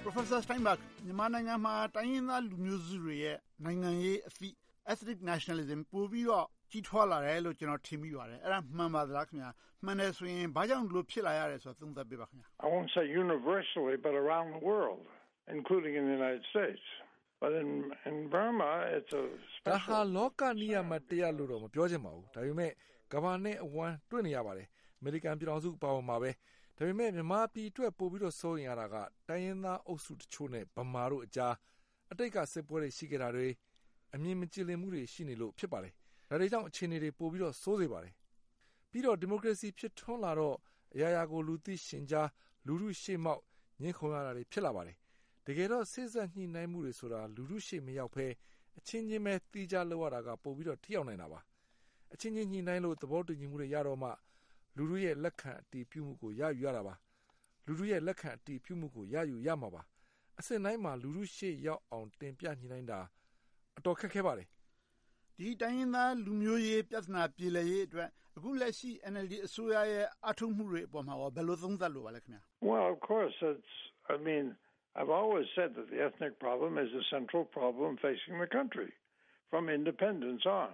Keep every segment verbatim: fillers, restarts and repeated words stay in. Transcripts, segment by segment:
Professor Steinberg မြန်မာနိုင်ငံမှာတိုင်းရင်းသားလူမျိုးစုတွေရဲ့နိုင်ငံရေးအသိ ethnic nationalism ပိုပြီးတော့ကြီးထွားလာတယ်လို့ကျွန်တော်ထင်မိပါတယ်အဲ့ဒါမှန်ပါသလားခင်ဗျာမှန်တယ်ဆိုရင်ဘာကြောင့်ဒီလိုဖြစ်လာရတယ်ဆိုတာသုံးသပ်ပေးပါခင်ဗျာ I won't say universally but around the world including in the United States but in in Burma it's a special ဒါဟာလောကနိယမတရားလို့တော့မပြောချင်ပါဘူးဒါပေမဲ့ကမ္ဘာနဲ့အဝမ်းတွေ့နေရပါတယ်အမေရိကန်ပြည်ထောင်စုပါဝင်မှာပဲဒါပေမဲ့မြန်မာပြည်အတွက်ပို့ပြီးတော့စိုးရင်ရတာကတိုင်းရင်းသားအုပ်စုတချို့နဲ့ဗမာတို့အကြားအတိတ်ကစစ်ပွဲတွေရှိခဲ့တာတွေအမြင်မကြည်လင်မှုတွေရှိနေလို့ဖြစ်ပါတယ်ဒါတွေကြောင့်အခြေအနေတွေပို့ပြီးတော့စိုးစေပါတယ်ပြီးတော့ဒီမိုကရေစီဖြစ်ထွန်းလာတော့အရာရာကိုလူသိရှင်ကြားလူထုရှေ့မှောက်ညှင်းခုန်ရတာတွေဖြစ်လာပါတယ်တကယ်တော့စိစက်ညှိနှိုင်းမှုတွေဆိုတာလူထုရှေ့မရောက်ဘဲအချင်းချင်းပဲတီးကြလောက်ရတာကပို့ပြီးတော့ထိရောက်နိုင်တာပါအချင်းချင်းညှိနှိုင်းလို့သဘောတူညီမှုတွေရတော့မှလူထုရဲ့လက်ခံအတည်ပြုမှုကိုရယူရတာပါလူထုရဲ့လက်ခံအတည်ပြုမှုကိုရယူရမှာပါအစစ်တိုင်းမှာလူထုရှေ့ရောက်အောင်တင်ပြညှိနှိုင်းတာအတော်ခက်ခဲပါတယ်ဒီတိုင်းရင်းသားလူမျိုးရေးပြဿနာပြည်လည်ရေးအတွက်အခုလက်ရှိ N L D အစိုးရရဲ့အထောက်မှုတွေအပေါ်မှာဘယ်လိုသုံးသပ်လို့ပါလဲခင်ဗျာ Well of course it's I mean I've always said that the ethnic problem is a central problem facing the country from independence on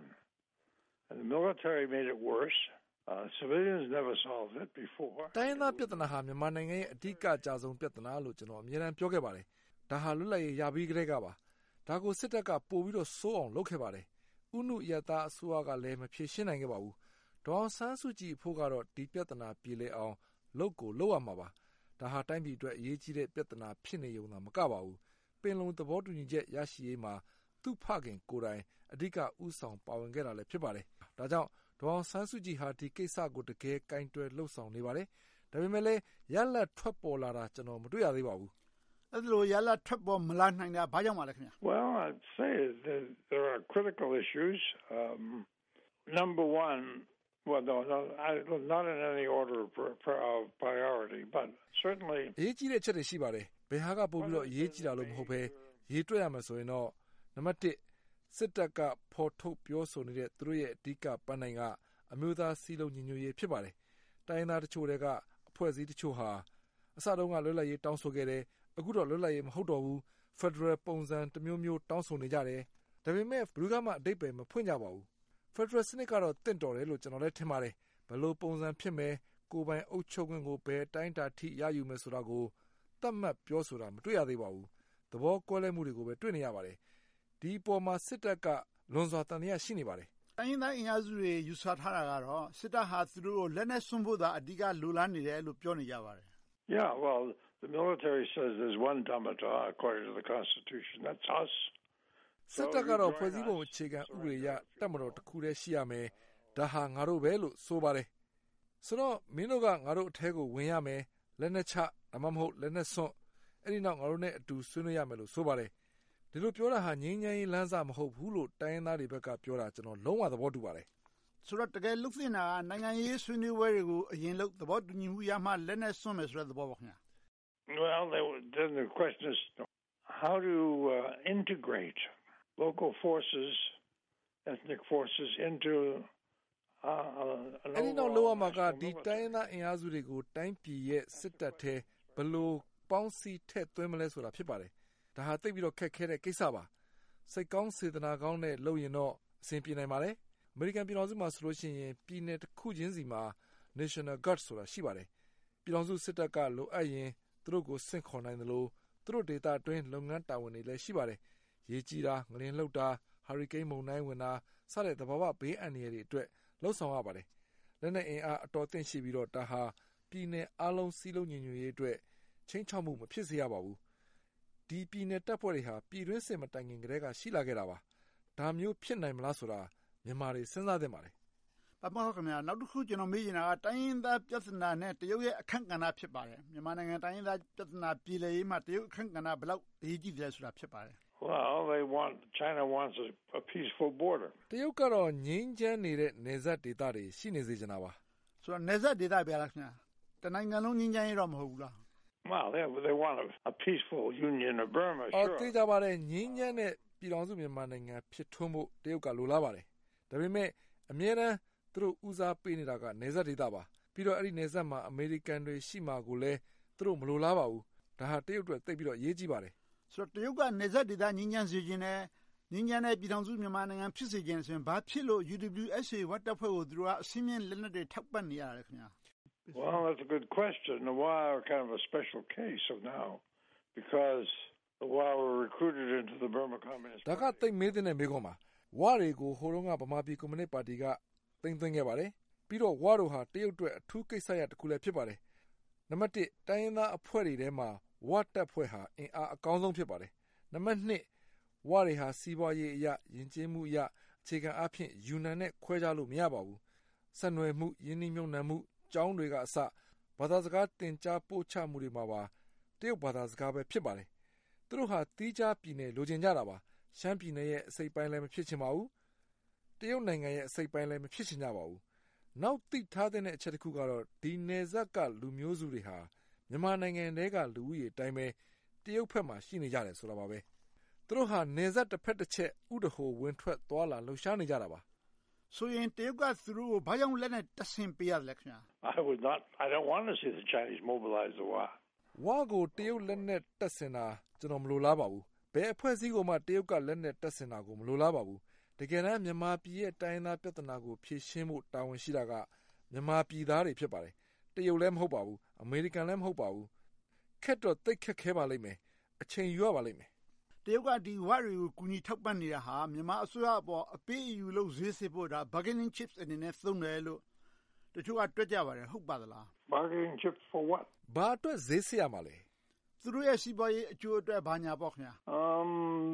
and the military made it worse Uh, civilians never solved it before. တိုင်းရင်းသားပြဿနာဟာမြန်မာနိုင်ငံရဲ့အဓိကအကြဆုံးပြဿနာလို့ကျွန်တော်အမြဲတမ်းပြောခဲ့ပါတယ်။ဒါဟာလွတ်လပ်ရေးရပြီးကတည်းကပါ။ဒါကိုစစ်တပ်ကပို့ပြီးတော့စိုးအောင်လုပ်ခဲ့ပါတယ်။ဥနုရတာအစိုးရကလည်းမဖြေရှင်းနိုင်ခဲ့ပါဘူး။ဒေါအောင်ဆန်းစုကြည်ဖို့ကတော့ဒီပြဿနာပြေလည်အောင်လုပ်ကိုလုပ်ရမှာပါ။ဒါဟာတိုင်းပြည်အတွက်အရေးကြီးတဲ့ပြဿနာဖြစ်နေုံသာမကပါဘူး။ပင်လုံသဘောတူညီချက်ရရှိရေးမှာသူ့ဖခင်ကိုယ်တိုင်အဓိကဥဆောင်ပါဝင်ခဲ့တာလည်းဖြစ်ပါတယ်။ဒါကြောင့်ဒေါအောင်ဆန်းစုကြည်ဟာဒီကိစ္စကိုတကယ်ကင်တွယ်လှုပ်ဆောင်နေပါတယ်။ဒါပေမဲ့လည်းရလတ်ထွက်ပေါ်လာတာကျွန်တော်မတွေ့ရသေးပါဘူး။အဲ့လိုရလတ်ထွက်ပေါ်မလာနိုင်တာဘာကြောင့်ပါလဲခင်ဗျာ Well I'd say that there are critical issues um number one well no, no not in any order of priority but certainly အရေးကြီးတဲ့ချက်တွေရှိပါတယ်။ဘယ်ဟာကပို့ပြီးတော့အရေးကြီးတာလို့မဟုတ်ဘဲရေးတွေ့ရမှာဆိုရင်တော့နံပါတ်တစ်စစ်တပ်ကဖော်ထုတ်ပြောဆိုနေတဲ့သူတို့ရဲ့အဓိကပန်းနိုင်ကအမျိုးသားစီးလုံးညီညွတ်ရေးဖြစ်ပါတယ်။တိုင်းသားတချို့တွေကအဖွဲ့အစည်းတချို့ဟာအစတုန်းကလွတ်လပ်ရေးတောင်းဆိုခဲ့တယ်။အခုတော့လွတ်လပ်ရေးမဟုတ်တော့ဘူး။ Federal ပုံစံတစ်မျိုးမျိုးတောင်းဆိုနေကြတယ်။ဒါပေမဲ့ဘယ်သူမှအဓိပ္ပာယ်မဖွင့်ကြပါဘူး။ Federal စနစ်ကတော့တင့်တော်တယ်လို့ကျွန်တော်လည်းထင်ပါတယ်။ဘယ်လိုပုံစံဖြစ်မယ်ကိုယ်ပိုင်အုပ်ချုပ်ခွင့်ကိုဘယ်တိုင်းတာထိရယူမယ်ဆိုတာကိုသတ်မှတ်ပြောဆိုတာမတွေ့ရသေးပါဘူး။သဘောကွဲလွဲမှုတွေကိုပဲတွေ့နေရပါတယ်။ဒီပေါ်မှာစစ်တပ်ကလွန်စွာတန်တရားရှိနေပါတယ်။တိုင်းရင်းသားအင်အားစုတွေယူဆထားတာကတော့စစ်တပ်ဟာသူတို့ကိုလက်နက်စွန့်ဖို့သာအဓိကလိုလားနေတယ်လို့ပြောနေကြပါတယ်။ Yeah, well, the military says there's one Damata according to the Constitution. That's us. စစ်တပ်ကတော့ဖွဲ့စည်းပုံအခြေခံဥပဒေအရတပ်မတော်တစ်ခုတည်းရှိရမယ်။ဒါဟာငါတို့ပဲလို့ဆိုပါတယ်။ဆိုတော့မင်းတို့ကငါတို့အထဲကိုဝင်ရမယ်လက်နက်ချဒါမှမဟုတ်လက်နက်စွန့်အဲ့ဒီနောက်ငါတို့နဲ့အတူဆွေးနွေးရမယ်လို့ဆိုပါတယ်။ဒီလိုပြောတာဟာငြိမ်းချမ်းရေးလမ်းစာမဟုတ်ဘူးလို့တိုင်းရင်းသားတွေဘက်ကပြောတာကျွန်တော်လုံးဝသဘောတူပါတယ်။ဆိုတော့တကယ်လုပ်သင့်တာကနိုင်ငံရေးဆွေးနွေးပွဲတွေကိုအရင်လုပ်သဘောတူညီမှုရမှလက်နက်စွန့်မယ်ဆိုတဲ့သဘောပါခင်ဗျာ။ Well, then the question is how to uh, integrate local forces, ethnic forces into uh, အဲ့ဒီနောက်လောကမှာကဒီတိုင်းရင်းသားအင်အားစုတွေကိုတိုင်းပြည်ရဲ့စစ်တပ်ထဲဘယ်လိုပေါင်းစည်းထည့်သွင်းမလဲဆိုတာဖြစ်ပါတယ်။ဒါဟာသိပ်ပြီးတော့ခက်ခဲတဲ့ကိစ္စပါစိတ်ကောင်းစေတနာကောင်းနဲ့လုပ်ရင်တော့အဆင်ပြေနိုင်ပါလေအမေရိကန်ပြည်ထောင်စုမှာဆိုလို့ရှိရင်ပြည်နယ်တစ်ခုချင်းစီမှာ National Guard ဆိုတာရှိပါတယ်ပြည်ထောင်စုစစ်တပ်ကလိုအပ်ရင်သူတို့ကိုစင့်ခေါ်နိုင်တယ်လို့သူတို့ဒေတာအတွင်းလုပ်ငန်းတာဝန်တွေလည်းရှိပါတယ်ရေကြီးတာငလျင်လှုပ်တာဟာရီကိန်းမုန်တိုင်းဝင်တာစတဲ့သဘာဝဘေးအန္တရာယ်တွေအတွက်လှုပ်ဆောင်ရပါတယ်လက်နက်အင်အားအတော်သင့်ရှိပြီးတော့ဒါဟာပြည်နယ်အလုံးစည်းလုံးညီညွတ်ရေးအတွက်ချင်းချောက်မှုမဖြစ်စေရပါဘူးဒီပြည်နယ်တပ်ဖွဲ့တွေဟာပြည်တွင်းစစ်မတိုင်ခင်ကတည်းကရှိလာခဲ့တာပါဒါမျိုးဖြစ်နိုင်မလားဆိုတာမြန်မာတွေစဉ်းစားသင့်ပါတယ်ပပမောခင်ဗျာနောက်တစ်ခုကျွန်တော်မေးချင်တာကတိုင်းရင်းသားပြဿနာနဲ့တရုတ်ရဲ့အခန့်ကဏ္ဍဖြစ်ပါတယ်မြန်မာနိုင်ငံတိုင်းရင်းသားပြဿနာပြည်လည်ရေးမှာတရုတ်အခန့်ကဏ္ဍဘယ်လောက်အရေးကြီးတယ်ဆိုတာဖြစ်ပါတယ် Well, they want China wants a, a peaceful border. တရုတ်ကတော့ငြိမ်းချမ်းနေတဲ့နယ်စပ်ဒေသတွေရှိနေစေချင်တာပါဆိုတော့နယ်စပ်ဒေသပဲလားခင်ဗျာတနိုင်ငံလုံးငြိမ်းချမ်းရေးတော့မဟုတ်ဘူးလား Well, they they want a, a peaceful union of Burma, sure. အော်သိကြပါတယ်ငြိမ်းချမ်းတဲ့ပြည်တော်စုမြန်မာနိုင်ငံဖြစ်ထွန်းဖို့တရုတ်ကလိုလားပါတယ်ဒါပေမဲ့အမြဲတမ်းသူတို့ဦးစားပေးနေတာကနယ်စပ်ဒေသပါပြီးတော့အဲ့ဒီနယ်စပ်မှာအမေရိကန်တွေရှိမှကိုလည်းသူတို့မလိုလားပါဘူးဒါဟာတရုတ်အတွက်သိပ်ပြီးတော့အရေးကြီးပါတယ်။ဆိုတော့တရုတ်ကနေဆက်ဒေသငြိမ်းချမ်းစေခြင်းနဲ့ငြိမ်းချမ်းတဲ့ပြည်ထောင်စုမြန်မာနိုင်ငံဖြစ်စေခြင်းဆိုရင်ဘာဖြစ်လို့ U W S A ဝတပ်ဖွဲ့ကိုသူတို့ကအစင်းမြင့်လက်နက်တွေထောက်ပံ့နေရတာလဲခင်ဗျာ။ Well, that's a good question. The W A are kind of a special case of now because the W A were recruited into the Burma Communist Party. ဒါကသိပ်မေးတဲ့မေးခွန်းပါ။ဝတွေကိုဟိုတုန်းကဗမာပြည်ကွန်မြူနစ်ပါတီကသိမ်းသွင်းခဲ့ပါတယ်။ပြီးတော့ဝတို့ဟာတရုတ်အတွက်အထူးကိစ္စရပ်တစ်ခုလည်းဖြစ်ပါတယ်။နံပါတ်တစ်တိုင်းရင်းသားအဖွဲ့တွေထဲမှာဝတပ်ဖွဲ့ဟာအင်အားအကောင်းဆုံးဖြစ်ပါတယ်။နံပါတ်နှစ်ဝတွေဟာစီးပွားရေးအရာယဉ်ကျေးမှုအရာအခြေခံအဖြစ်ယူနန်နဲ့ခွဲခြားလို့မရပါဘူး။ဆက်နွယ်မှုယင်းနှိမ့်မြုံနှံမှုကျောင်းတွေကအစဘာသာစကားသင်ကြားပို့ချမှုတွေမှာပါတရုတ်ဘာသာစကားပဲဖြစ်ပါတယ်။သူတို့ဟာတီးခြားပြည်နယ်လိုချင်ကြတာပါ။ရှမ်းပြည်နယ်ရဲ့အစိပ်ပိုင်းလည်းမဖြစ်ချင်ပါဘူး။တရုတ်နိုင်ငံရဲ့အစိပ်ပိုင်းလည်းမဖြစ်ချင်ကြပါဘူး။နောက်သိထားတဲ့အချက်တစ်ခုကတော့ဒီနယ်စပ်ကလူမျိုးစုတွေဟာမြန်မာနိုင်ငံထဲကလူဦးရေအတိုင်းပဲတရုတ်ဘက်မှာရှိနေကြတယ်ဆိုတာပါပဲ။သူတို့ဟာနယ်စပ်တစ်ဖက်တစ်ချက်ဥဒဟိုဝင်ထွက်သွားလာလှုပ်ရှားနေကြတာပါ။ဆိုရင်တရုတ်ကသူတို့ကိုဘာကြောင့်လက်နဲ့တဆင်ပေးရတယ်လဲခင်ဗျာ။ I would not I don't want to see the Chinese mobilize the W A. ဝါကိုတရုတ်လက်နဲ့တက်ဆင်တာကျွန်တော်မလိုလားပါဘူး။ဘယ်အဖွဲ့အစည်းကိုမှတရုတ်ကလက်နဲ့တက်ဆင်တာကိုမလိုလားပါဘူး။တကယ်တမ်းမြန်မာပြည်ရဲ့တိုင်းသားပြဿနာကိုဖြေရှင်းဖို့တာဝန်ရှိတာကမြန်မာပြည်သားတွေဖြစ်ပါတယ်။တရုတ်လည်းမဟုတ်ပါဘူး။အမေရိကန်လည်းမဟုတ်ပါဘူး။ခက်တော့သိခက်ခဲပါလိမ့်မယ်။အချိန်ယူရပါလိမ့်မယ်။တရုတ်ကဒီဝတွေကိုကူညီထောက်ပံ့နေတာဟာမြန်မာအစိုးရအပေါ်အပေးအယူလို့ဈေးစစ်ဖို့ဒါ bargaining chips အနေနဲ့သုံးတယ်လို့တချို့ကတွက်ကြပါတယ်ဟုတ်ပါသလား Bargaining chips for what? ဘာအတွက်ဈေးစစ်ရမှာလဲသူတို့ရဲ့စီးပွားရေးအကျိုးအတွက်ဘာညာပေါ့ခင်ဗျာ Um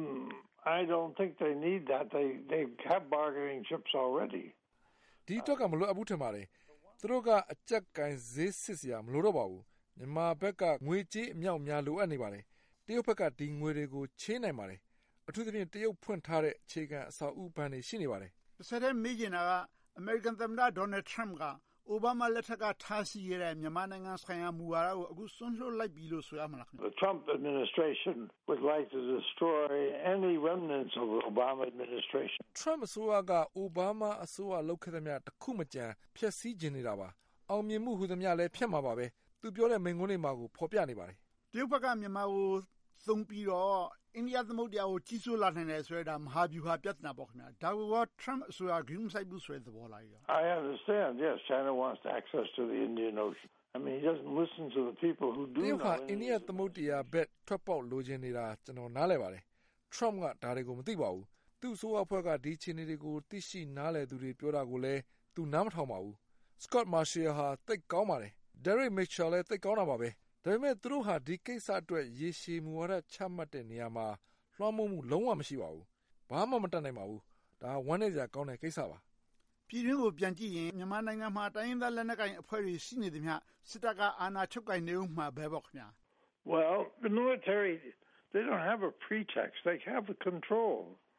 I don't think they need that. They they have bargaining chips already. ဒီတော့ကမလိုအပ်ဘူးထင်ပါတယ်သူတို့ကအကြက်ကင်ဈေးစစ်စရာမလိုတော့ပါဘူးမြန်မာဘက်ကငွေကြေးအမြောက်များလိုအပ်နေပါတယ်တရုတ်ဘက်ကဒီငွေတွေကိုချေးနိုင်ပါတယ်အထူးသဖြင့်တရုတ်ဖွင့်ထားတဲ့အခြေခံအဆောက်အဦဘဏ်တွေရှိနေပါတယ်တစ်ဆက်တည်းမေးချင်တာကအမေရိကန်သမ္မတဒေါ်နယ်ထရမ့်ကအိုဘားမားလက်ထက်ကထားရှိရတဲ့မြန်မာနိုင်ငံဆိုင်ရာမူဝါဒကိုအခုဆွန့်လွှတ်လိုက်ပြီလို့ဆိုရမှာလားခင်ဗျ The Trump administration would like to destroy any remnants of the Obama administration. Trump အစိုးရကအိုဘားမားအစိုးရလုပ်ခဲ့သမျှတစ်ခုမကြံဖျက်ဆီးခြင်းနေတာပါအောင်မြင်မှုဟူသမျှလည်းဖျက်မှာပါပဲသူပြောတဲ့မိန့်ခွန်းတွေမှာကိုဖော်ပြနေပါတယ်တရုတ်ဘက်ကမြန်မာကိုသုံးပြီးတော့အိန္ဒိယသမုဒ္ဒရာကိုကြီးစိုးလာနိုင်တယ်ဆိုတဲ့ဒါမဟာဗျူဟာပြဿနာပေါ့ခင်ဗျာဒါက Trump အစိုးရဂရုမစိုက်ဘူးဆိုတဲ့သဘောလားကြီး I understand yes China wants access to the Indian Ocean I mean he doesn't listen to the people who do တရုတ်ဟာအိန္ဒိယသမုဒ္ဒရာဘက်ထွက်ပေါက်လိုချင်နေတာကျွန်တော်နားလည်ပါတယ် Trump ကဒါတွေကိုမသိပါဘူးသူ့အစိုးရအဖွဲ့ကဒီခြေနေတွေကိုသိရှိနားလည်သူတွေပြောတာကိုလည်းသူနားမထောင်ပါဘူး Scott Marshall ဟာသိကောင်းပါတယ် Derek Mitchell လည်းသိကောင်းတာပါပဲဒါပေမဲ့သူတို့ဟာဒီကိစ္စအတွက်ရေရှည်မူဝါဒချမှတ်တဲ့နေရာမှာလွှမ်းမိုးမှုလုံးဝမရှိပါဘူးဘာမှမတတ်နိုင်ပါဘူးဒါဝမ်းနည်းစရာကောင်းတဲ့ကိစ္စပါပြည်တွင်းကိုပြန်ကြည့်ရင်မြန်မာနိုင်ငံမှာတိုင်းရင်းသားလက်နက်ကိုင်အဖွဲ့တွေရှိနေသမျှစစ်တပ်ကအာဏာချုပ်ကိုင်နေဦးမှာပဲပေါ့ခင်ဗျာ Well the military they don't have a pretext they have the control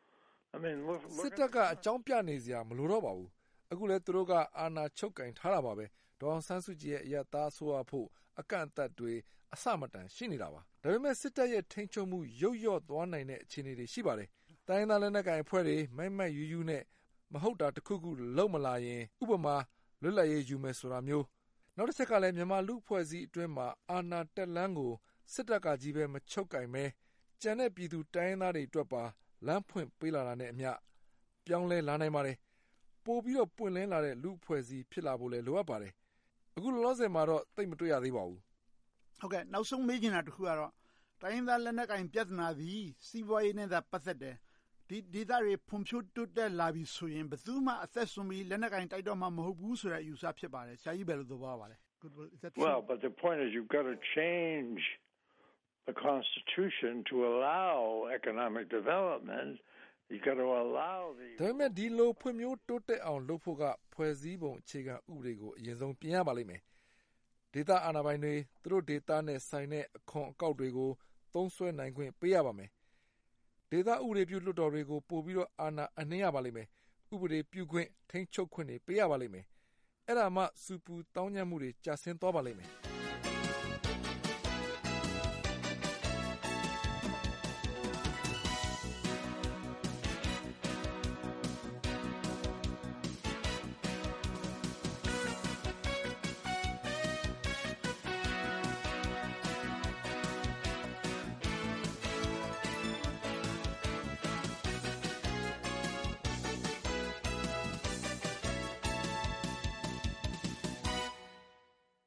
I mean look စစ်တပ်ကအကြောင်းပြနေစရာမလိုတော့ပါဘူးအခုလည်းသူတို့ကအာဏာချုပ်ကိုင်ထားတာပါပဲဒေါအောင်ဆန်းစုကြည်ရဲ့အရသားဆိုအဖို့အကန့်အသတ်တွေအစမတန်ရှိနေတာပါဒါပေမဲ့စစ်တပ်ရဲ့ထိန်းချုပ်မှုရုပ်ရော့သွားနိုင်တဲ့အခြေအနေတွေရှိပါတယ်တိုင်းသားလက်နက်ကိုင်အဖွဲ့တွေမိုက်မိုက်ယူယူနဲ့မဟုတ်တာတစ်ခုခုလုံးမလာရင်ဥပမာလွတ်လပ်ရေးယူမယ်ဆိုတာမျိုးနောက်တစ်ချက်ကလည်းမြန်မာလူဖွဲ့စည်းအတွင်းမှာအာဏာတက်လန်းကိုစစ်တပ်ကကြီးပဲမချုပ်ကင်ပဲကြံတဲ့ပြည်သူတိုင်းသားတွေအတွက်ပါလမ်းဖွင့်ပေးလာတာနဲ့အမျှပြောင်းလဲလာနိုင်ပါတယ်ပို့ပြီးတော့ပွင့်လင်းလာတဲ့လူဖွဲ့စည်းဖြစ်လာဖို့လည်းလိုအပ်ပါတယ်အခုလောလောဆယ်မှာတော့သိပ်မတွေ့ရသေးပါဘူးဟုတ်ကဲ့နောက်ဆုံးမေးချင်တာတစ်ခုကတော့တိုင်းရင်းသားလက်နက်ကိုင်ပြဿနာသည်စီးပွားရေးနဲ့သာပတ်သက်တယ်ဒီဒေသတွေဖွံ့ဖြိုးတိုးတက်လာပြီဆိုရင်ဘယ်သူမှအသက်ဆုံးပြီးလက်နက်ကိုင်တိုက်တော့မှမဟုတ်ဘူးဆိုတဲ့အယူဆဖြစ်ပါတယ်ဆရာကြီးဘယ်လိုသဘောပါလဲ Well but the point is you've got to change the constitution to allow economic development you got to allow the ဒါပေမဲ့ဒီလိုဖွံ့ဖြိုးတိုးတက်အောင်လုပ်ဖို့ကဖွဲ့စည်းပုံအခြေခံဥပဒေကိုအရင်ဆုံးပြင်ရပါလိမ့်မယ်ဒေသအာဏာပိုင်တွေသူတို့ဒေသနဲ့ဆိုင်တဲ့အခွန်အကောက်တွေကိုသုံးစွဲနိုင်ခွင့်ပေးရပါမယ်ဒေသဥပဒေပြုလွှတ်တော်တွေကိုပို့ပြီးတော့အာဏာအနှင်းရပါလိမ့်မယ်ဥပဒေပြုခွင့်ထိန်းချုပ်ခွင့်တွေပေးရပါလိမ့်မယ်အဲ့ဒါမှစူပူတောင်းညံ့မှုတွေကြာဆင်းသွားပါလိမ့်မယ်